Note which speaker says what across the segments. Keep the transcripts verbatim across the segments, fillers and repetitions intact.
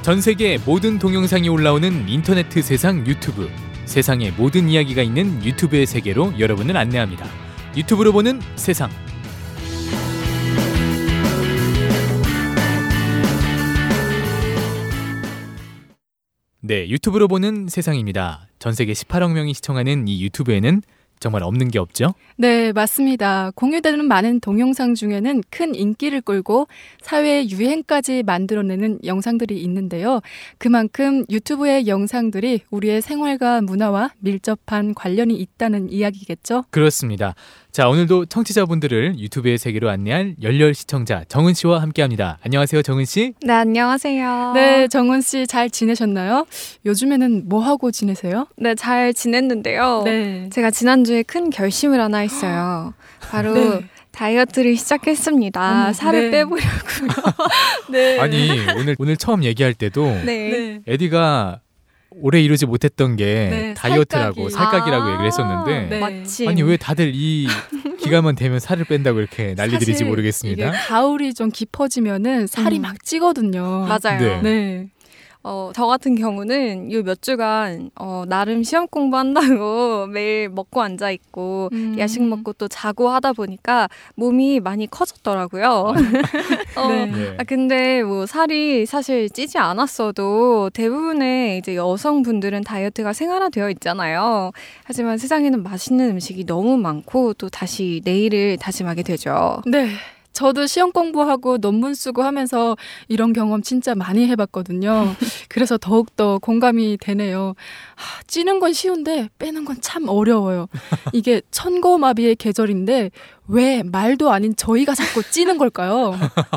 Speaker 1: 전 세계 모든 동영상이 올라오는 인터넷 세상 유튜브. 세상의 모든 이야기가 있는 유튜브의 세계로 여러분을 안내합니다. 유튜브로 보는 세상. 네, 유튜브로 보는 세상입니다. 전 세계 십팔억 명이 시청하는 이 유튜브에는 정말 없는 게 없죠?
Speaker 2: 네, 맞습니다. 공유되는 많은 동영상 중에는 큰 인기를 끌고 사회의 유행까지 만들어내는 영상들이 있는데요. 그만큼 유튜브의 영상들이 우리의 생활과 문화와 밀접한 관련이 있다는 이야기겠죠?
Speaker 1: 그렇습니다. 자, 오늘도 청취자분들을 유튜브의 세계로 안내할 열렬 시청자 정은 씨와 함께합니다. 안녕하세요, 정은 씨.
Speaker 3: 네, 안녕하세요.
Speaker 2: 네, 정은 씨 잘 지내셨나요? 요즘에는 뭐 하고 지내세요?
Speaker 3: 네, 잘 지냈는데요.
Speaker 2: 네.
Speaker 3: 제가 지난주에 큰 결심을 하나 했어요. 바로
Speaker 2: 네.
Speaker 3: 다이어트를 시작했습니다.
Speaker 2: 어머,
Speaker 3: 살을
Speaker 2: 네.
Speaker 3: 빼보려고요.
Speaker 2: 네.
Speaker 1: 아니, 오늘 오늘 처음 얘기할 때도
Speaker 3: 네.
Speaker 2: 네.
Speaker 1: 에디가 오래 이루지 못했던 게
Speaker 2: 네,
Speaker 1: 다이어트라고
Speaker 2: 살까기.
Speaker 1: 살까기라고
Speaker 3: 아,
Speaker 1: 얘기를 했었는데
Speaker 2: 네.
Speaker 3: 마침.
Speaker 1: 아니 왜 다들 이 기간만 되면 살을 뺀다고 이렇게 난리들인지
Speaker 2: 사실
Speaker 1: 모르겠습니다.
Speaker 2: 이게 가을이 좀 깊어지면은 살이
Speaker 3: 음.
Speaker 2: 막 찌거든요.
Speaker 3: 맞아요.
Speaker 1: 네.
Speaker 2: 네.
Speaker 3: 어, 저 같은 경우는 요 몇 주간 어, 나름 시험 공부한다고 매일 먹고 앉아있고
Speaker 2: 음.
Speaker 3: 야식 먹고 또 자고 하다 보니까 몸이 많이 커졌더라고요. 어,
Speaker 2: 네.
Speaker 1: 네.
Speaker 3: 아, 근데 뭐 살이 사실 찌지 않았어도 대부분의 이제 여성분들은 다이어트가 생활화되어 있잖아요. 하지만 세상에는 맛있는 음식이 너무 많고 또 다시 내일을 다짐하게 되죠.
Speaker 2: 네. 저도 시험 공부하고 논문 쓰고 하면서 이런 경험 진짜 많이 해봤거든요. 그래서 더욱더 공감이 되네요. 하, 찌는 건 쉬운데 빼는 건 참 어려워요. 이게 천고마비의 계절인데 왜 말도 아닌 저희가 자꾸 찌는 걸까요?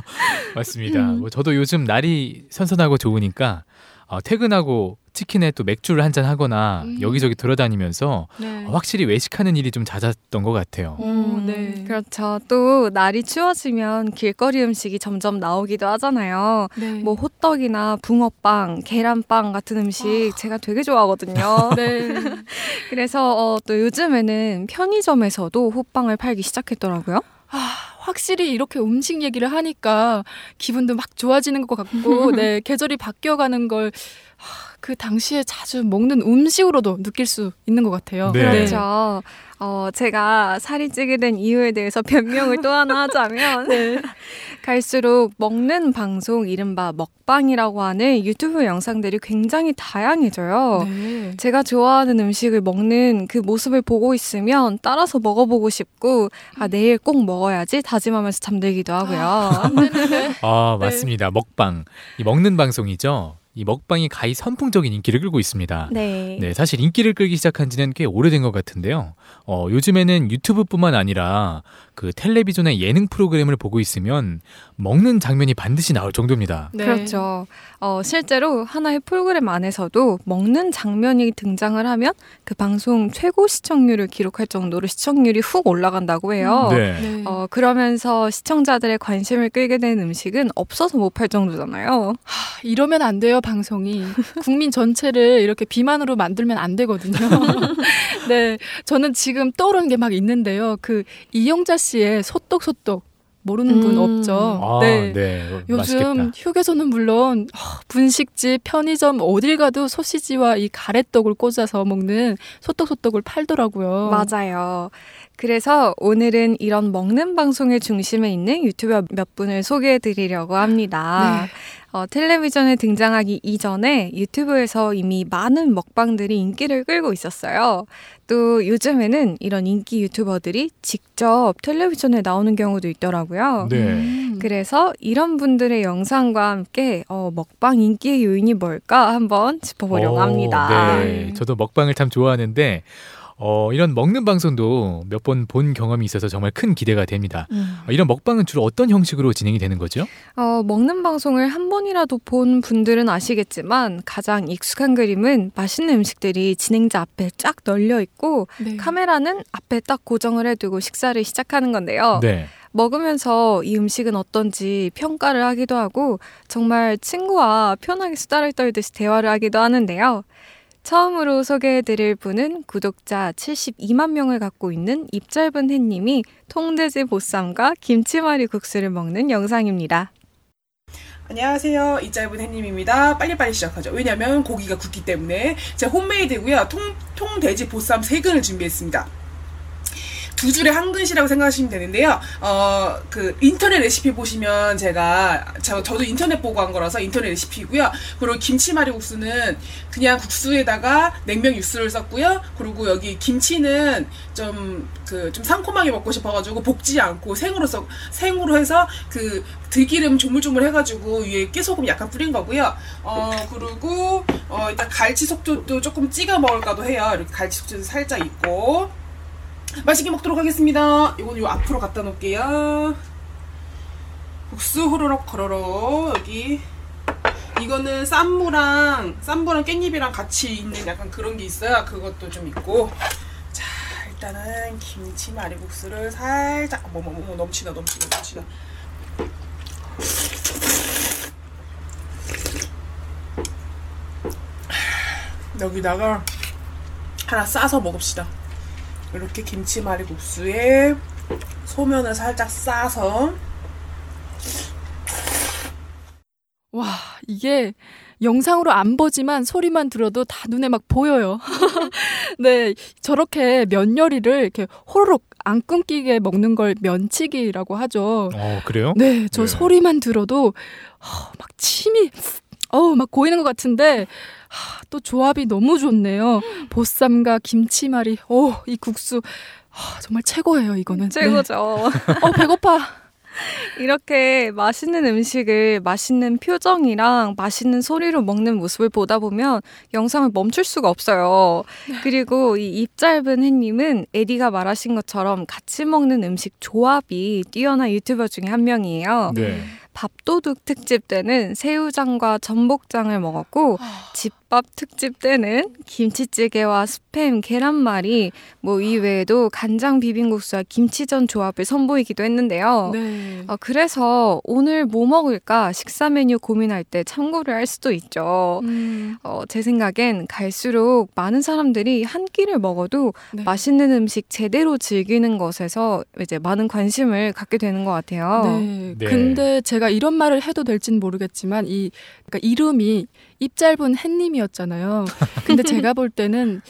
Speaker 1: 맞습니다.
Speaker 2: 음.
Speaker 1: 뭐 저도 요즘 날이 선선하고 좋으니까 어, 퇴근하고 치킨에 또 맥주를 한잔 하거나
Speaker 2: 음.
Speaker 1: 여기저기 돌아다니면서
Speaker 2: 네.
Speaker 1: 어, 확실히 외식하는 일이 좀 잦았던 것 같아요.
Speaker 2: 오,
Speaker 3: 음,
Speaker 2: 네.
Speaker 3: 그렇죠. 또 날이 추워지면 길거리 음식이 점점 나오기도 하잖아요.
Speaker 2: 네.
Speaker 3: 뭐 호떡이나 붕어빵, 계란빵 같은 음식 제가 되게 좋아하거든요.
Speaker 2: 네.
Speaker 3: 그래서 어, 또 요즘에는 편의점에서도 호빵을 팔기 시작했더라고요.
Speaker 2: 아, 확실히 이렇게 음식 얘기를 하니까 기분도 막 좋아지는 것 같고, 네, 계절이 바뀌어가는 걸 그 당시에 자주 먹는 음식으로도 느낄 수 있는 것 같아요.
Speaker 1: 네.
Speaker 3: 그렇죠. 어, 제가 살이 찌게 된 이유에 대해서 변명을 또 하나 하자면
Speaker 2: 네.
Speaker 3: 갈수록 먹는 방송, 이른바 먹방이라고 하는 유튜브 영상들이 굉장히 다양해져요.
Speaker 2: 네.
Speaker 3: 제가 좋아하는 음식을 먹는 그 모습을 보고 있으면 따라서 먹어보고 싶고 아 내일 꼭 먹어야지 다짐하면서 잠들기도 하고요.
Speaker 1: 아,
Speaker 2: 네.
Speaker 1: 맞습니다. 먹방. 이 먹는 방송이죠. 이 먹방이 가히 선풍적인 인기를 끌고 있습니다.
Speaker 3: 네.
Speaker 1: 네, 사실 인기를 끌기 시작한 지는 꽤 오래된 것 같은데요. 어, 요즘에는 유튜브뿐만 아니라 그 텔레비전의 예능 프로그램을 보고 있으면 먹는 장면이 반드시 나올 정도입니다.
Speaker 2: 네.
Speaker 3: 그렇죠. 어, 실제로 하나의 프로그램 안에서도 먹는 장면이 등장을 하면 그 방송 최고 시청률을 기록할 정도로 시청률이 훅 올라간다고 해요.
Speaker 1: 네.
Speaker 2: 네.
Speaker 3: 어, 그러면서 시청자들의 관심을 끌게 된 음식은 없어서 못 팔 정도잖아요.
Speaker 2: 하, 이러면 안 돼요, 방송이. 국민 전체를 이렇게 비만으로 만들면 안 되거든요. 네. 저는 지금 떠오르는 게 막 있는데요. 그 이영자 씨의 소떡소떡 모르는
Speaker 3: 음.
Speaker 2: 분 없죠?
Speaker 1: 아,
Speaker 2: 네.
Speaker 1: 네.
Speaker 2: 요즘
Speaker 1: 맛있겠다.
Speaker 2: 휴게소는 물론 어, 분식집, 편의점 어딜 가도 소시지와 이 가래떡을 꽂아서 먹는 소떡소떡을 팔더라고요.
Speaker 3: 맞아요. 그래서 오늘은 이런 먹는 방송의 중심에 있는 유튜버 몇 분을 소개해드리려고 합니다.
Speaker 2: 네.
Speaker 3: 어, 텔레비전에 등장하기 이전에 유튜브에서 이미 많은 먹방들이 인기를 끌고 있었어요. 또 요즘에는 이런 인기 유튜버들이 직접 텔레비전에 나오는 경우도 있더라고요.
Speaker 1: 네.
Speaker 2: 음.
Speaker 3: 그래서 이런 분들의 영상과 함께 어, 먹방 인기의 요인이 뭘까 한번 짚어보려고
Speaker 1: 오,
Speaker 3: 합니다.
Speaker 1: 네. 저도 먹방을 참 좋아하는데 어, 이런 먹는 방송도 몇 번 본 경험이 있어서 정말 큰 기대가 됩니다.
Speaker 3: 음.
Speaker 1: 어, 이런 먹방은 주로 어떤 형식으로 진행이 되는 거죠?
Speaker 3: 어, 먹는 방송을 한 번이라도 본 분들은 아시겠지만 가장 익숙한 그림은 맛있는 음식들이 진행자 앞에 쫙 널려 있고
Speaker 2: 네.
Speaker 3: 카메라는 앞에 딱 고정을 해두고 식사를 시작하는 건데요.
Speaker 1: 네.
Speaker 3: 먹으면서 이 음식은 어떤지 평가를 하기도 하고 정말 친구와 편하게 수다를 떨듯이 대화를 하기도 하는데요. 처음으로 소개해드릴 분은 구독자 칠십이만 명을 갖고 있는 입 짧은 햇님이 통돼지 보쌈과 김치말이 국수를 먹는 영상입니다.
Speaker 4: 안녕하세요. 이 짧은 햇님입니다. 빨리빨리 시작하죠. 왜냐면 고기가 굳기 때문에. 제 홈메이드고요. 통, 통돼지 보쌈 세 근을 준비했습니다. 두 줄에 한 근이라고 생각하시면 되는데요. 어, 그, 인터넷 레시피 보시면 제가, 저, 저도 인터넷 보고 한 거라서 인터넷 레시피고요. 그리고 김치말이국수는 그냥 국수에다가 냉면 육수를 썼고요. 그리고 여기 김치는 좀, 그, 좀 상콤하게 먹고 싶어가지고 볶지 않고 생으로 써, 생으로 해서 그, 들기름 조물조물 해가지고 위에 깨소금 약간 뿌린 거고요. 어, 그리고, 어, 일단 갈치 속젓도 조금 찍어 먹을까도 해요. 이렇게 갈치 속젓도 살짝 있고. 맛있게 먹도록 하겠습니다. 이건 요 앞으로 갖다 놓을게요. 국수 호로록 걸어록. 여기 이거는 쌈무랑 쌈무랑 깻잎이랑 같이 있는 약간 그런 게 있어요. 그것도 좀 있고. 자, 일단은 김치 말이국수를 살짝 뭐뭐뭐 넘치다 넘치다 넘치다. 여기다가 하나 싸서 먹읍시다. 이렇게 김치말이국수에 소면을 살짝 싸서.
Speaker 2: 와, 이게 영상으로 안 보지만 소리만 들어도 다 눈에 막 보여요. 네, 저렇게 면 요리를 이렇게 호로록 안 끊기게 먹는 걸 면치기라고 하죠.
Speaker 1: 어, 그래요?
Speaker 2: 네, 저
Speaker 1: 네.
Speaker 2: 소리만 들어도 어, 막 침이 어우 막 고이는 것 같은데 하, 또 조합이 너무 좋네요. 보쌈과 김치말이, 오, 이 국수 하, 정말 최고예요. 이거는
Speaker 3: 최고죠.
Speaker 2: 네. 어, 배고파.
Speaker 3: 이렇게 맛있는 음식을 맛있는 표정이랑 맛있는 소리로 먹는 모습을 보다 보면 영상을 멈출 수가 없어요. 그리고 이 입 짧은 햇님은 에디가 말하신 것처럼 같이 먹는 음식 조합이 뛰어난 유튜버 중에 한 명이에요.
Speaker 1: 네.
Speaker 3: 밥도둑 특집 때는 새우장과 전복장을 먹었고 집밥 특집 때는 김치찌개와 스팸, 계란말이, 뭐 이외에도 간장 비빔국수와 김치전 조합을 선보이기도 했는데요.
Speaker 2: 네.
Speaker 3: 어, 그래서 오늘 뭐 먹을까 식사 메뉴 고민할 때 참고를 할 수도 있죠.
Speaker 2: 음.
Speaker 3: 어, 제 생각엔 갈수록 많은 사람들이 한 끼를 먹어도
Speaker 2: 네.
Speaker 3: 맛있는 음식 제대로 즐기는 것에서 이제 많은 관심을 갖게 되는 것 같아요.
Speaker 2: 네.
Speaker 1: 네.
Speaker 2: 근데 제가 이런 말을 해도 될지는 모르겠지만 이 그러니까 이름이 입 짧은 햇님이었잖아요. 근데 제가 볼 때는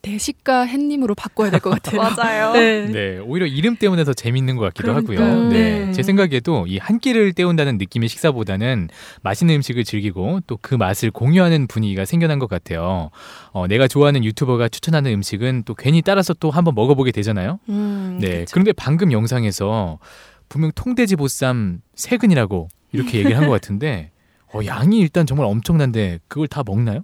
Speaker 2: 대식가 햇님으로 바꿔야 될 것 같아요.
Speaker 3: 맞아요.
Speaker 2: 네.
Speaker 1: 네, 오히려 이름 때문에 더 재밌는 것 같기도
Speaker 2: 그러니까요.
Speaker 1: 하고요. 네.
Speaker 2: 네.
Speaker 1: 제 생각에도 이 한 끼를 때운다는 느낌의 식사보다는 맛있는 음식을 즐기고 또 그 맛을 공유하는 분위기가 생겨난 것 같아요. 어, 내가 좋아하는 유튜버가 추천하는 음식은 또 괜히 따라서 또 한번 먹어보게 되잖아요.
Speaker 3: 음,
Speaker 1: 네.
Speaker 3: 그쵸.
Speaker 1: 그런데 방금 영상에서 분명 통돼지 보쌈 세 근이라고 이렇게 얘기를 한 것 같은데 어, 양이 일단 정말 엄청난데 그걸 다 먹나요?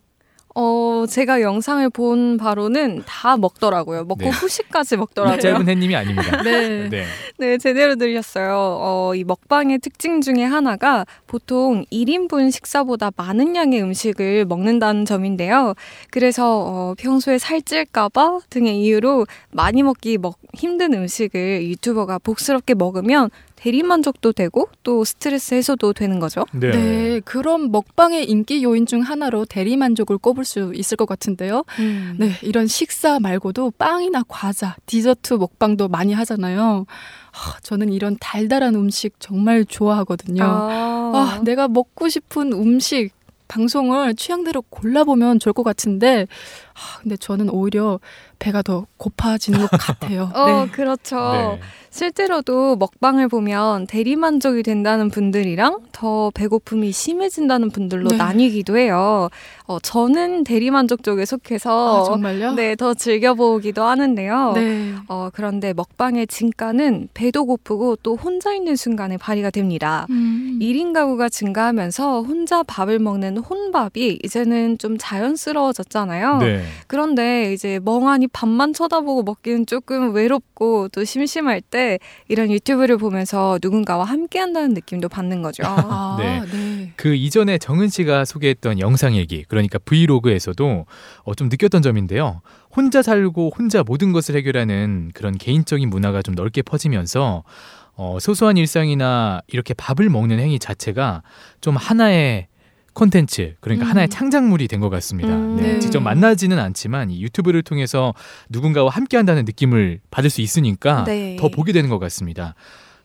Speaker 3: 어, 제가 영상을 본 바로는 다 먹더라고요. 먹고
Speaker 1: 네.
Speaker 3: 후식까지 먹더라고요.
Speaker 1: 이 짧은 햇님이 아닙니다.
Speaker 2: 네.
Speaker 1: 네.
Speaker 3: 네, 제대로 들렸어요. 어, 이 먹방의 특징 중에 하나가 보통 일 인분 식사보다 많은 양의 음식을 먹는다는 점인데요. 그래서 어, 평소에 살찔까봐 등의 이유로 많이 먹기 먹, 힘든 음식을 유튜버가 복스럽게 먹으면 대리만족도 되고 또 스트레스 해소도 되는 거죠.
Speaker 1: 네.
Speaker 2: 네, 그럼 먹방의 인기 요인 중 하나로 대리만족을 꼽을 수 있을 것 같은데요.
Speaker 3: 음.
Speaker 2: 네, 이런 식사 말고도 빵이나 과자, 디저트 먹방도 많이 하잖아요. 하, 저는 이런 달달한 음식 정말 좋아하거든요.
Speaker 3: 아,
Speaker 2: 아, 내가 먹고 싶은 음식 방송을 취향대로 골라보면 좋을 것 같은데 아, 근데 저는 오히려 배가 더 고파지는 것 같아요.
Speaker 3: 어,
Speaker 2: 네.
Speaker 3: 그렇죠.
Speaker 1: 네.
Speaker 3: 실제로도 먹방을 보면 대리만족이 된다는 분들이랑 더 배고픔이 심해진다는 분들로
Speaker 2: 네.
Speaker 3: 나뉘기도 해요. 어, 저는 대리만족 쪽에 속해서
Speaker 2: 아, 정말요?
Speaker 3: 네, 더 즐겨보기도 하는데요.
Speaker 2: 네.
Speaker 3: 어, 그런데 먹방의 진가는 배도 고프고 또 혼자 있는 순간에 발휘가 됩니다.
Speaker 2: 음.
Speaker 3: 일 인 가구가 증가하면서 혼자 밥을 먹는 혼밥이 이제는 좀 자연스러워졌잖아요.
Speaker 1: 네.
Speaker 3: 그런데 이제 멍하니 밥만 쳐다보고 먹기는 조금 외롭고 또 심심할 때 이런 유튜브를 보면서 누군가와 함께한다는 느낌도 받는 거죠.
Speaker 2: 아,
Speaker 1: 네.
Speaker 2: 네.
Speaker 1: 그 이전에 정은 씨가 소개했던 영상 일기, 그러니까 브이로그에서도 어, 좀 느꼈던 점인데요. 혼자 살고 혼자 모든 것을 해결하는 그런 개인적인 문화가 좀 넓게 퍼지면서 어, 소소한 일상이나 이렇게 밥을 먹는 행위 자체가 좀 하나의 콘텐츠, 그러니까
Speaker 2: 음.
Speaker 1: 하나의 창작물이 된 것 같습니다.
Speaker 3: 음,
Speaker 1: 네,
Speaker 2: 네.
Speaker 1: 직접 만나지는 않지만 이 유튜브를 통해서 누군가와 함께한다는 느낌을 받을 수 있으니까
Speaker 3: 네.
Speaker 1: 더 보게 되는 것 같습니다.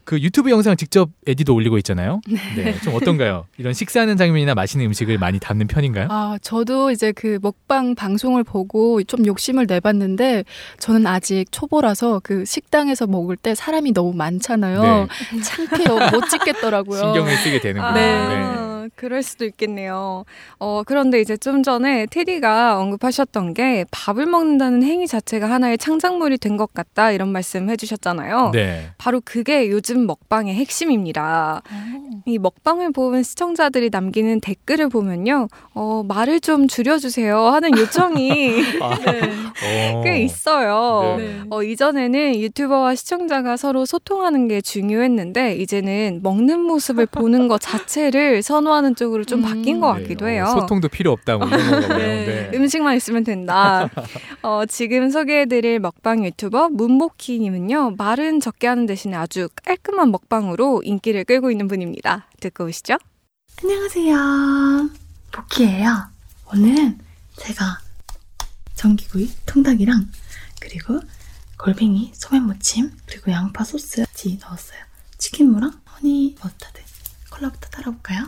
Speaker 1: 그 유튜브 영상 직접 에디도 올리고 있잖아요. 네. 좀 어떤가요? 이런 식사하는 장면이나 맛있는 음식을 많이 담는 편인가요?
Speaker 2: 아, 저도 이제 그 먹방 방송을 보고 좀 욕심을 내봤는데 저는 아직 초보라서 그 식당에서 먹을 때 사람이 너무 많잖아요.
Speaker 1: 네.
Speaker 2: 창피해요. 못 찍겠더라고요.
Speaker 1: 신경을 쓰게 되는군요.
Speaker 3: 아,
Speaker 1: 네.
Speaker 3: 그럴 수도 있겠네요. 어, 그런데 이제 좀 전에 테디가 언급하셨던 게 밥을 먹는다는 행위 자체가 하나의 창작물이 된 것 같다 이런 말씀 해주셨잖아요.
Speaker 1: 네.
Speaker 3: 바로 그게 요즘 먹방의 핵심입니다.
Speaker 2: 오.
Speaker 3: 이 먹방을 본 시청자들이 남기는 댓글을 보면요. 어, 말을 좀 줄여주세요 하는 요청이
Speaker 1: 아,
Speaker 2: 네.
Speaker 1: 오.
Speaker 3: 꽤 있어요.
Speaker 1: 네.
Speaker 2: 네.
Speaker 3: 어, 이전에는 유튜버와 시청자가 서로 소통하는 게 중요했는데 이제는 먹는 모습을 보는 것 자체를 선호하는 쪽으로 좀
Speaker 2: 음.
Speaker 3: 바뀐 것
Speaker 1: 네.
Speaker 3: 같기도
Speaker 1: 어,
Speaker 3: 해요.
Speaker 1: 소통도 필요 없다고 이런 건가 봐요.
Speaker 2: 네.
Speaker 1: 네.
Speaker 3: 음식만 있으면 된다. 어, 지금 소개해드릴 먹방 유튜버 문모키님은요. 말은 적게 하는 대신에 아주 깔끔한 먹방으로 인기를 끌고 있는 분입니다. 듣고 오시죠.
Speaker 5: 안녕하세요. 모키예요. 오늘은 제가 전기구이 통닭이랑 그리고 골뱅이 소면무침 그리고 양파 소스 같이 넣었어요. 치킨무랑 허니 머스타드 콜라부터 따라볼까요?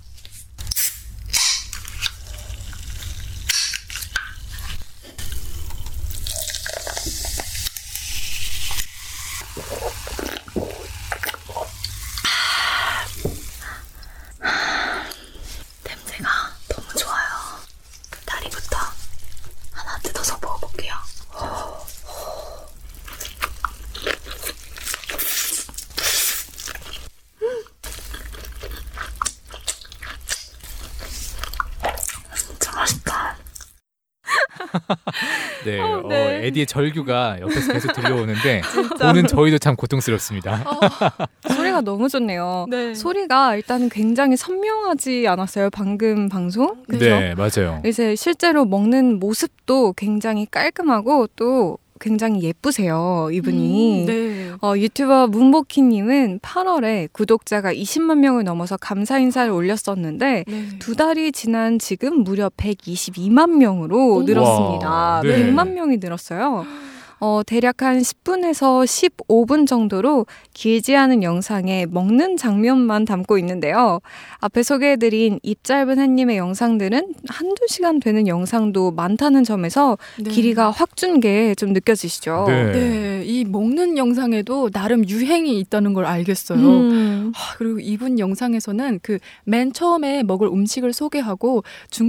Speaker 5: 냄새가 너무 좋아요. 다리부터 하나 뜯어서 먹어볼게요. 진짜 맛있다.
Speaker 1: 네.
Speaker 3: 어,
Speaker 1: 어,
Speaker 3: 네.
Speaker 1: 에디의 절규가 옆에서 계속 들려오는데 보는 저희도 참 고통스럽습니다.
Speaker 3: 소리가 너무 좋네요.
Speaker 2: 네.
Speaker 3: 소리가 일단은 굉장히 선명하지 않았어요? 방금 방송? 그죠?
Speaker 1: 네, 맞아요.
Speaker 3: 이제 실제로 먹는 모습도 굉장히 깔끔하고 또 굉장히 예쁘세요, 이분이.
Speaker 2: 음, 네.
Speaker 3: 어, 유튜버 문보키님은 팔월에 구독자가 이십만 명을 넘어서 감사 인사를 올렸었는데
Speaker 2: 네.
Speaker 3: 두 달이 지난 지금 무려 백이십이만 명으로
Speaker 2: 오.
Speaker 3: 늘었습니다.
Speaker 1: 와, 네.
Speaker 3: 백만 명이 늘었어요. 어, 대략 한 십 분에서 십오 분 정도로 길지 않은 영상에 먹는 장면만 담고 있는데요. 앞에 소개해드린 입 짧은 햇님의 영상들은 한두 시간 되는 영상도 많다는 점에서
Speaker 2: 네.
Speaker 3: 길이가 확 준 게 좀 느껴지시죠?
Speaker 1: 네.
Speaker 2: 네, 이 먹는 영상에도 나름 유행이 있다는 걸 알겠어요.
Speaker 3: 음.
Speaker 2: 아, 그리고 이분 영상에서는 그 맨 처음에 먹을 음식을 소개하고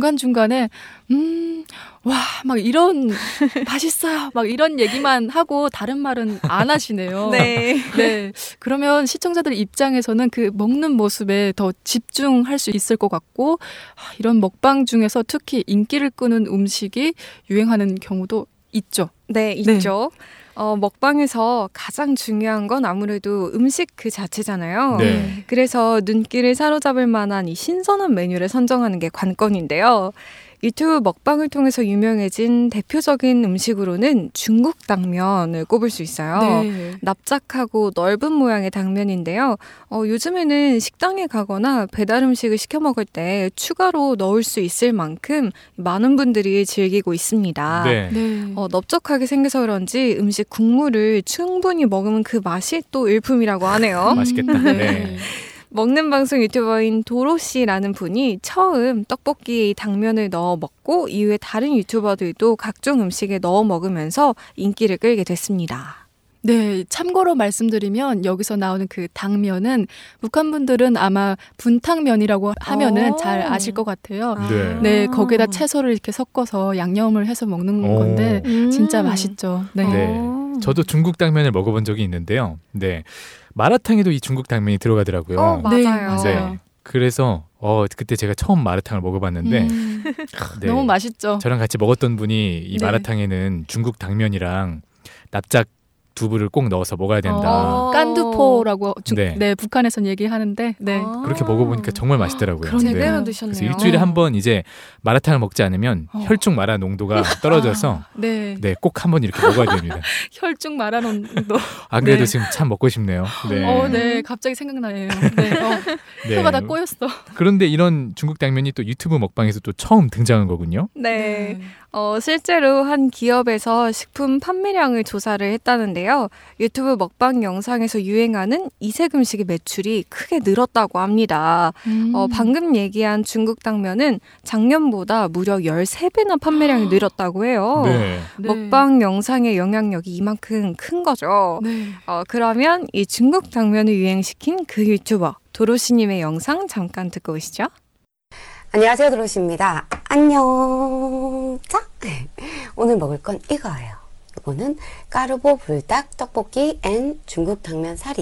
Speaker 2: 중간중간에 음, 와, 막 이런 맛있어요. 막 이런 얘기만 하고 다른 말은 안 하시네요.
Speaker 3: 네.
Speaker 2: 네. 그러면 시청자들 입장에서는 그 먹는 모습에 더 집중할 수 있을 것 같고 아, 이런 먹방 중에서 특히 인기를 끄는 음식이 유행하는 경우도 있죠.
Speaker 3: 네, 있죠. 어, 먹방에서 가장 중요한 건 아무래도 음식 그 자체잖아요.
Speaker 1: 네.
Speaker 3: 그래서 눈길을 사로잡을 만한 이 신선한 메뉴를 선정하는 게 관건인데요. 유튜브 먹방을 통해서 유명해진 대표적인 음식으로는 중국 당면을 꼽을 수 있어요.
Speaker 2: 네.
Speaker 3: 납작하고 넓은 모양의 당면인데요. 어, 요즘에는 식당에 가거나 배달 음식을 시켜 먹을 때 추가로 넣을 수 있을 만큼 많은 분들이 즐기고 있습니다.
Speaker 1: 네.
Speaker 2: 네.
Speaker 3: 어, 넓적하게 생겨서 그런지 음식 국물을 충분히 먹으면 그 맛이 또 일품이라고 하네요.
Speaker 1: 맛있겠다.
Speaker 2: 네.
Speaker 1: 네.
Speaker 3: 먹는 방송 유튜버인 도로씨라는 분이 처음 떡볶이에 이 당면을 넣어 먹고 이후에 다른 유튜버들도 각종 음식에 넣어 먹으면서 인기를 끌게 됐습니다.
Speaker 2: 네, 참고로 말씀드리면 여기서 나오는 그 당면은 북한 분들은 아마 분탕면이라고 하면은
Speaker 3: 오.
Speaker 2: 잘 아실 것 같아요.
Speaker 1: 네.
Speaker 2: 네, 거기에다 채소를 이렇게 섞어서 양념을 해서 먹는
Speaker 1: 오.
Speaker 2: 건데
Speaker 3: 음.
Speaker 2: 진짜 맛있죠. 네.
Speaker 1: 네.
Speaker 3: 어.
Speaker 1: 저도 중국 당면을 먹어본 적이 있는데요. 네. 마라탕에도 이 중국 당면이 들어가더라고요.
Speaker 3: 어, 맞아요.
Speaker 2: 네, 맞아요.
Speaker 1: 네. 그래서 어 그때 제가 처음 마라탕을 먹어봤는데
Speaker 2: 음,
Speaker 1: 네.
Speaker 2: 너무 맛있죠.
Speaker 1: 저랑 같이 먹었던 분이 이
Speaker 2: 네.
Speaker 1: 마라탕에는 중국 당면이랑 납작 두부를 꼭 넣어서 먹어야 된다.
Speaker 3: 어.
Speaker 2: 깐두포라고 중,
Speaker 1: 네.
Speaker 2: 네. 북한에선 얘기하는데 네.
Speaker 3: 아.
Speaker 1: 그렇게 먹어보니까 정말 맛있더라고요.
Speaker 2: 그러네요.
Speaker 3: 제대로
Speaker 1: 네.
Speaker 3: 드셨네요.
Speaker 1: 그래서 일주일에 한 번 이제 마라탕을 먹지 않으면
Speaker 2: 어.
Speaker 1: 혈중 마라 농도가 떨어져서
Speaker 2: 아, 네.
Speaker 1: 네, 꼭 한 번 이렇게 먹어야 됩니다.
Speaker 2: 혈중 마라논도.
Speaker 1: 안 그래도
Speaker 2: 네.
Speaker 1: 지금 참 먹고 싶네요. 네.
Speaker 2: 어, 네. 갑자기 생각나네요. 네. 어,
Speaker 1: 네.
Speaker 2: 혀가 다 꼬였어.
Speaker 1: 그런데 이런 중국 당면이 또 유튜브 먹방에서 또 처음 등장한 거군요.
Speaker 3: 네. 어, 실제로 한 기업에서 식품 판매량을 조사를 했다는데요. 있는데요. 유튜브 먹방 영상에서 유행하는 이색 음식의 매출이 크게 늘었다고 합니다.
Speaker 2: 음.
Speaker 3: 어, 방금 얘기한 중국 당면은 작년보다 무려 열세 배나 판매량이 늘었다고 해요.
Speaker 1: 네.
Speaker 2: 네.
Speaker 3: 먹방 영상의 영향력이 이만큼 큰 거죠.
Speaker 2: 네.
Speaker 3: 어, 그러면 이 중국 당면을 유행시킨 그 유튜버 도로시님의 영상 잠깐 듣고 오시죠.
Speaker 6: 안녕하세요, 도로시입니다. 안녕. 자, 오늘 먹을 건 이거예요. 이거는 까르보 불닭 떡볶이 앤 중국 당면 사리.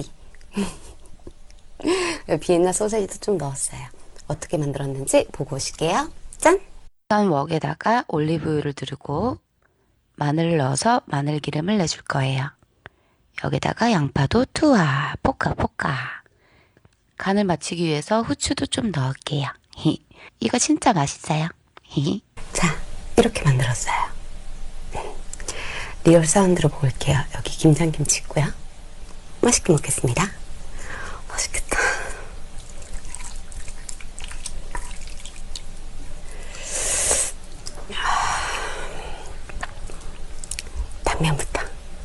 Speaker 6: 비엔나 소세지도 좀 넣었어요. 어떻게 만들었는지 보고 오실게요. 짠!
Speaker 5: 우선 웍에다가 올리브유를 두르고 마늘을 넣어서 마늘기름을 내줄 거예요. 여기다가 양파도 투하, 볶아 볶아. 간을 맞추기 위해서 후추도 좀 넣을게요. 이거 진짜 맛있어요.
Speaker 6: 자, 이렇게 만들었어요. 리얼 사운드로 볼게요. 여기 김장김치 있고요. 맛있게 먹겠습니다. 맛있겠다. 당면부터.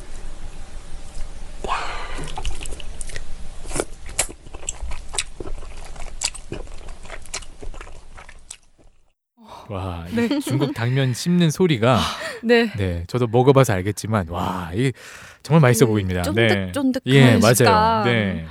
Speaker 1: 와, 이 중국 당면 씹는 소리가
Speaker 2: 네.
Speaker 1: 네, 저도 먹어봐서 알겠지만 와, 이게 정말 맛있어
Speaker 3: 그
Speaker 1: 보입니다.
Speaker 3: 쫀득쫀득한
Speaker 1: 예, 맞아요.
Speaker 3: 식감.
Speaker 1: 네.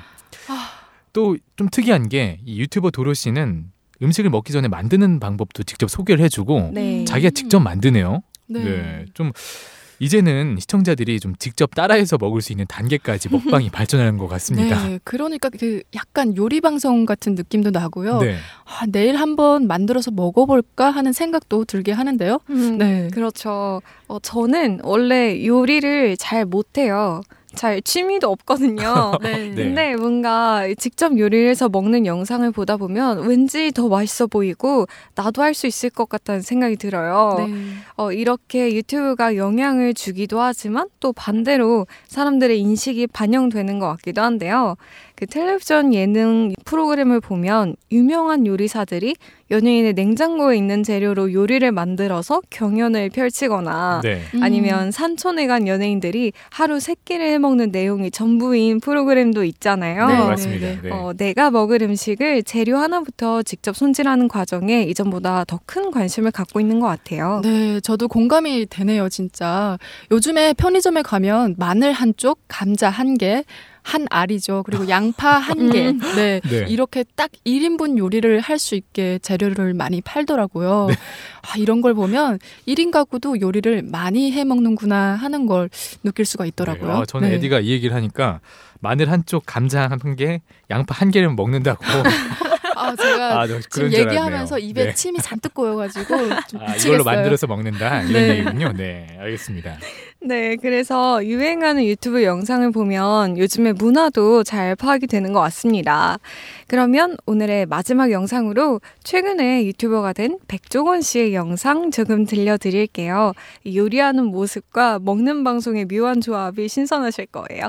Speaker 1: 또 좀 특이한 게 이 유튜버 도로 씨는 음식을 먹기 전에 만드는 방법도 직접 소개를 해주고
Speaker 3: 네.
Speaker 1: 자기가 직접 만드네요.
Speaker 2: 네.
Speaker 1: 네, 좀 이제는 시청자들이 좀 직접 따라해서 먹을 수 있는 단계까지 먹방이 발전하는 것 같습니다.
Speaker 2: 네, 그러니까 그 약간 요리 방송 같은 느낌도 나고요.
Speaker 1: 네.
Speaker 2: 아, 내일 한번 만들어서 먹어볼까 하는 생각도 들게 하는데요.
Speaker 3: 음,
Speaker 2: 네.
Speaker 3: 그렇죠. 어, 저는 원래 요리를 잘 못해요. 잘 취미도 없거든요.
Speaker 2: 네.
Speaker 1: 네.
Speaker 3: 근데 뭔가 직접 요리를 해서 먹는 영상을 보다 보면 왠지 더 맛있어 보이고 나도 할 수 있을 것 같다는 생각이 들어요.
Speaker 2: 네.
Speaker 3: 어, 이렇게 유튜브가 영향을 주기도 하지만 또 반대로 사람들의 인식이 반영되는 것 같기도 한데요. 그 텔레비전 예능 프로그램을 보면 유명한 요리사들이 연예인의 냉장고에 있는 재료로 요리를 만들어서 경연을 펼치거나
Speaker 1: 네.
Speaker 2: 음.
Speaker 3: 아니면 산촌에 간 연예인들이 하루 세 끼를 해먹는 내용이 전부인 프로그램도 있잖아요.
Speaker 1: 네,
Speaker 2: 네,
Speaker 1: 맞습니다.
Speaker 2: 네,
Speaker 1: 네.
Speaker 3: 어, 내가 먹을 음식을 재료 하나부터 직접 손질하는 과정에 이전보다 더 큰 관심을 갖고 있는 것 같아요.
Speaker 2: 네, 저도 공감이 되네요, 진짜. 요즘에 편의점에 가면 마늘 한 쪽, 감자 한 개, 한 알이죠. 그리고 양파 한 개.
Speaker 3: 음.
Speaker 2: 네,
Speaker 1: 네.
Speaker 2: 이렇게 딱 일 인분 요리를 할 수 있게 재료를 많이 팔더라고요.
Speaker 1: 네.
Speaker 2: 아, 이런 걸 보면 일 인 가구도 요리를 많이 해 먹는구나 하는 걸 느낄 수가 있더라고요.
Speaker 1: 네. 아, 저는
Speaker 2: 네.
Speaker 1: 에디가 이 얘기를 하니까 마늘 한쪽, 감자 한 개, 양파 한 개를 먹는다고.
Speaker 2: 아, 제가
Speaker 1: 아, 저
Speaker 2: 지금
Speaker 1: 그런 줄
Speaker 2: 얘기하면서
Speaker 1: 알았네요.
Speaker 2: 입에
Speaker 1: 네.
Speaker 2: 침이 잔뜩 고여가지고 좀
Speaker 1: 아,
Speaker 2: 미치겠어요.
Speaker 1: 이걸로 만들어서 먹는다 이런
Speaker 2: 네.
Speaker 1: 얘기군요. 네, 알겠습니다.
Speaker 3: 네, 그래서 유행하는 유튜브 영상을 보면 요즘의 문화도 잘 파악이 되는 것 같습니다. 그러면 오늘의 마지막 영상으로 최근에 유튜버가 된 백종원 씨의 영상 조금 들려드릴게요. 이 요리하는 모습과 먹는 방송의 묘한 조합이 신선하실 거예요.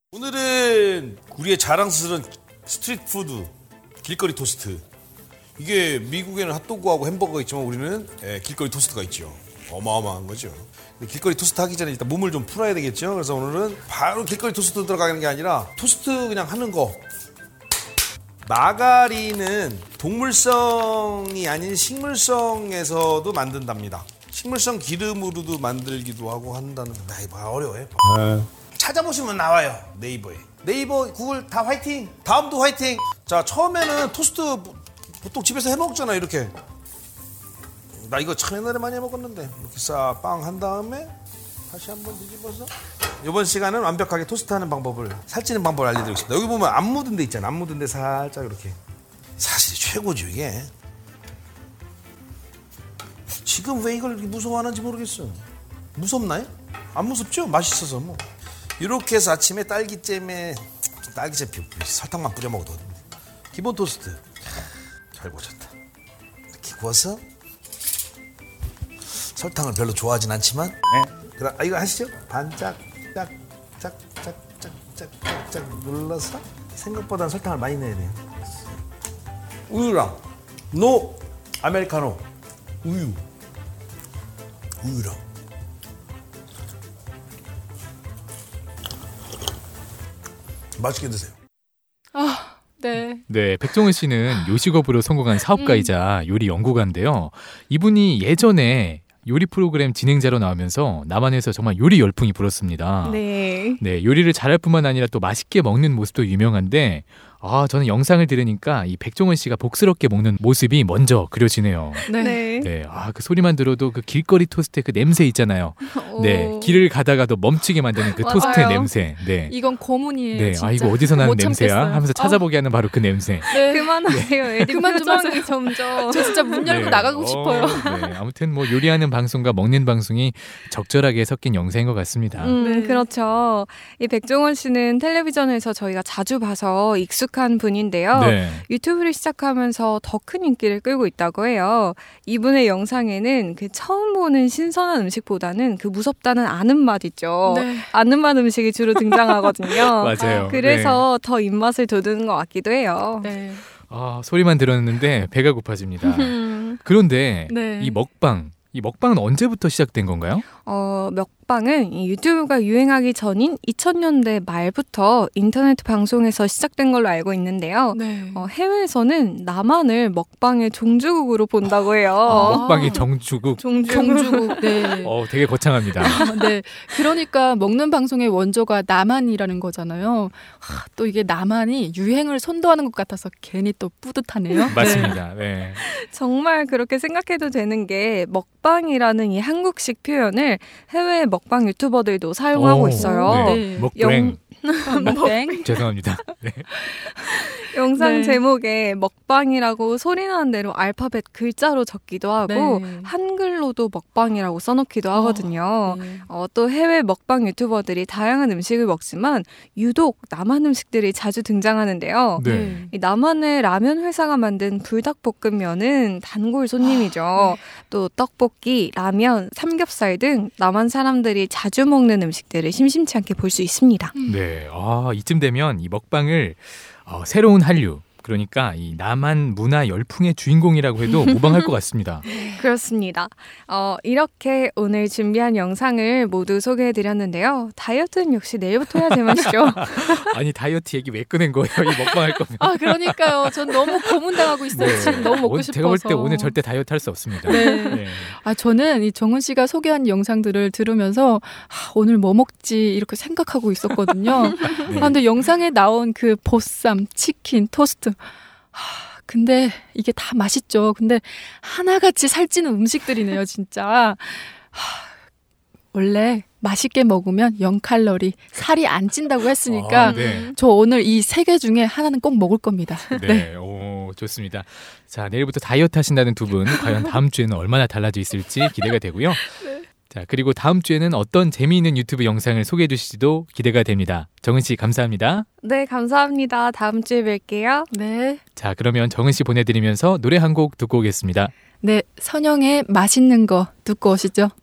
Speaker 7: 오늘은 우리의 자랑스러운 스트리트 푸드 길거리 토스트. 이게 미국에는 핫도그하고 햄버거가 있지만 우리는 예, 길거리 토스트가 있죠. 어마어마한 거죠. 근데 길거리 토스트 하기 전에 일단 몸을 좀 풀어야 되겠죠. 그래서 오늘은 바로 길거리 토스트 들어가는 게 아니라 토스트 그냥 하는 거. 마가린은 동물성이 아닌 식물성에서도 만든답니다. 식물성 기름으로도 만들기도 하고 한다는 거. 나 이거 어려워요. 찾아보시면 나와요. 네이버에. 네이버, 구글 다 화이팅. 다음도 화이팅. 자, 처음에는 토스트 보통 집에서 해 먹잖아, 이렇게. 나 이거 참 옛날에 많이 해 먹었는데 이렇게 싹 빵 한 다음에 다시 한번 뒤집어서. 이번 시간은 완벽하게 토스트하는 방법을, 살찌는 방법을 알려드리겠습니다. 여기 보면 안 묻은 데 있잖아. 안 묻은 데 살짝 이렇게. 사실 최고죠, 이게. 지금 왜 이걸 무서워하는지 모르겠어. 무섭나요? 안 무섭죠? 맛있어서 뭐. 이렇게 해서 아침에 딸기잼에 딸기잼 설탕만 뿌려 먹어도 기본 토스트. 잘 고쳤다. 이렇게 구워서 설탕을 별로 좋아하진 않지만 네. 그다음 아, 이거 하시죠? 반짝 짝짝짝짝짝짝짝 눌러서 생각보다 설탕을 많이 내야 돼요. 우유랑 노 아메리카노 우유 우유랑 맛있게 드세요.
Speaker 2: 아, 네.
Speaker 1: 네, 백종원 씨는 요식업으로 성공한 사업가이자 요리 연구가인데요. 이분이 예전에 요리 프로그램 진행자로 나오면서 남한에서 정말 요리 열풍이 불었습니다.
Speaker 3: 네.
Speaker 1: 네, 요리를 잘할 뿐만 아니라 또 맛있게 먹는 모습도 유명한데 아, 저는 영상을 들으니까 이 백종원 씨가 복스럽게 먹는 모습이 먼저 그려지네요.
Speaker 2: 네.
Speaker 3: 네.
Speaker 1: 네, 아, 그 소리만 들어도 그 길거리 토스트의 그 냄새 있잖아요.
Speaker 3: 오.
Speaker 1: 네, 길을 가다가도 멈추게 만드는 그
Speaker 3: 맞아요.
Speaker 1: 토스트의 냄새. 네.
Speaker 2: 이건 고문이에요.
Speaker 1: 네,
Speaker 2: 진짜.
Speaker 1: 아 이거 어디서 나는
Speaker 2: 못
Speaker 1: 냄새야?
Speaker 2: 참겠어요.
Speaker 1: 하면서 찾아보게 하는 바로 그 냄새.
Speaker 2: 네.
Speaker 3: 그만하세요. 에디
Speaker 2: 그만 좀
Speaker 3: 표정이 점점.
Speaker 2: 저 진짜 문 열고
Speaker 1: 네.
Speaker 2: 나가고
Speaker 1: 어,
Speaker 2: 싶어요.
Speaker 1: 네, 아무튼 뭐 요리하는 방송과 먹는 방송이 적절하게 섞인 영상인 것 같습니다.
Speaker 3: 음,
Speaker 2: 네.
Speaker 3: 그렇죠. 이 백종원 씨는 텔레비전에서 저희가 자주 봐서 익숙한 분인데요.
Speaker 1: 네.
Speaker 3: 유튜브를 시작하면서 더 큰 인기를 끌고 있다고 해요. 이분의 영상에는 그 처음 보는 신선한 음식보다는 그 무섭다는 아는 맛 있죠.
Speaker 2: 네.
Speaker 3: 아는 맛 음식이 주로 등장하거든요.
Speaker 1: 맞아요.
Speaker 3: 그래서 더 입맛을 돋우는 것 같기도 해요.
Speaker 2: 네.
Speaker 1: 아, 소리만 들었는데 배가 고파집니다.
Speaker 3: 음,
Speaker 1: 그런데
Speaker 2: 네.
Speaker 1: 이 먹방, 이 먹방은 언제부터 시작된 건가요?
Speaker 3: 어, 먹방은 이 유튜브가 유행하기 전인 이천 년대 말부터 인터넷 방송에서 시작된 걸로 알고 있는데요.
Speaker 2: 네.
Speaker 3: 어, 해외에서는 남한을 먹방의 종주국으로 본다고 해요.
Speaker 2: 아.
Speaker 1: 먹방의 정주국.
Speaker 3: 종주국.
Speaker 2: 경주국. 네.
Speaker 1: 어, 되게 거창합니다.
Speaker 2: 네. 그러니까 먹는 방송의 원조가 남한이라는 거잖아요. 하, 또 이게 남한이 유행을 선도하는 것 같아서 괜히 또 뿌듯하네요.
Speaker 1: 맞습니다. 네.
Speaker 3: 정말 그렇게 생각해도 되는 게 먹방이라는 이 한국식 표현을 해외 먹방 유튜버들도 사용하고
Speaker 1: 오,
Speaker 3: 있어요.
Speaker 1: 네.
Speaker 2: 네.
Speaker 1: 먹방.
Speaker 2: 먹뱅.
Speaker 1: 죄송합니다. 네.
Speaker 3: 영상
Speaker 2: 네.
Speaker 3: 제목에 먹방이라고 소리나는 대로 알파벳 글자로 적기도 하고
Speaker 2: 네.
Speaker 3: 한글로도 먹방이라고 써놓기도 하거든요.
Speaker 2: 네.
Speaker 3: 어, 또 해외 먹방 유튜버들이 다양한 음식을 먹지만 유독 남한 음식들이 자주 등장하는데요.
Speaker 1: 네.
Speaker 3: 이 남한의 라면 회사가 만든 불닭볶음면은 단골 손님이죠. 또 떡볶이, 라면, 삼겹살 등 남한 사람들이 자주 먹는 음식들을 심심치 않게 볼 수 있습니다.
Speaker 1: 네. 아, 이쯤 되면 이 먹방을 어, 새로운 한류, 그러니까 이 남한 문화 열풍의 주인공이라고 해도 무방할 것 같습니다.
Speaker 3: 그렇습니다. 어, 이렇게 오늘 준비한 영상을 모두 소개해드렸는데요. 다이어트는 역시 내일부터 해야 제맛이죠.
Speaker 1: 아니, 다이어트 얘기 왜 꺼낸 거예요? 이 먹방할 거면.
Speaker 2: 아, 그러니까요. 전 너무 고문당하고 있어요. 지금 너무 먹고
Speaker 1: 오,
Speaker 2: 싶어서.
Speaker 1: 제가 볼 때 오늘 절대 다이어트 할 수 없습니다.
Speaker 2: 네.
Speaker 1: 네.
Speaker 2: 아, 저는 이 정은 씨가 소개한 영상들을 들으면서 아, 오늘 뭐 먹지 이렇게 생각하고 있었거든요.
Speaker 1: 네.
Speaker 2: 아, 근데 영상에 나온 그 보쌈, 치킨, 토스트. 아, 근데 이게 다 맛있죠. 근데 하나같이 살찌는 음식들이네요, 진짜. 하, 원래 맛있게 먹으면 영 칼로리, 살이 안 찐다고 했으니까
Speaker 1: 아, 네.
Speaker 2: 저 오늘 이 세 개 중에 하나는 꼭 먹을 겁니다.
Speaker 1: 네, 오, 좋습니다. 자, 내일부터 다이어트 하신다는 두 분, 과연 다음 주에는 얼마나 달라져 있을지 기대가 되고요.
Speaker 2: 네.
Speaker 1: 자, 그리고 다음 주에는 어떤 재미있는 유튜브 영상을 소개해 주실지도 기대가 됩니다. 정은 씨, 감사합니다.
Speaker 3: 네, 감사합니다. 다음 주에 뵐게요.
Speaker 2: 네.
Speaker 1: 자, 그러면 정은 씨 보내드리면서 노래 한 곡 듣고 오겠습니다.
Speaker 2: 네, 선영의 맛있는 거 듣고 오시죠.